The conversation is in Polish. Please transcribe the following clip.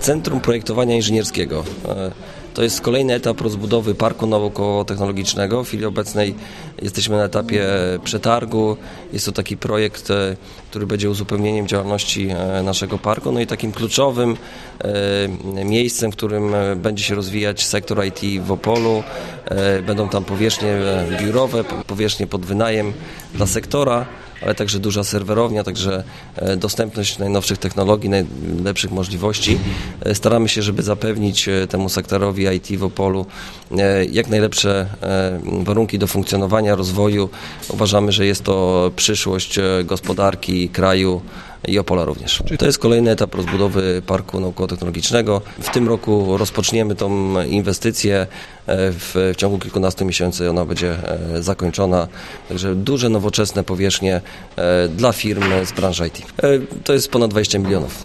Centrum Projektowania Inżynierskiego. To jest kolejny etap rozbudowy Parku Naukowo-Technologicznego. W chwili obecnej jesteśmy na etapie przetargu. Jest to taki projekt, który będzie uzupełnieniem działalności naszego parku. No i takim kluczowym miejscem, w którym będzie się rozwijać sektor IT w Opolu. Będą tam powierzchnie biurowe, powierzchnie pod wynajem dla sektora, ale także duża serwerownia, także dostępność najnowszych technologii, najlepszych możliwości. Staramy się, żeby zapewnić temu sektorowi IT w Opolu jak najlepsze warunki do funkcjonowania, rozwoju. Uważamy, że jest to przyszłość gospodarki kraju i Opola również. To jest kolejny etap rozbudowy Parku Naukowo-Technologicznego. W tym roku rozpoczniemy tą inwestycję. W ciągu kilkunastu miesięcy ona będzie zakończona. Także duże, nowoczesne powierzchnie dla firm z branży IT. To jest ponad 20 milionów.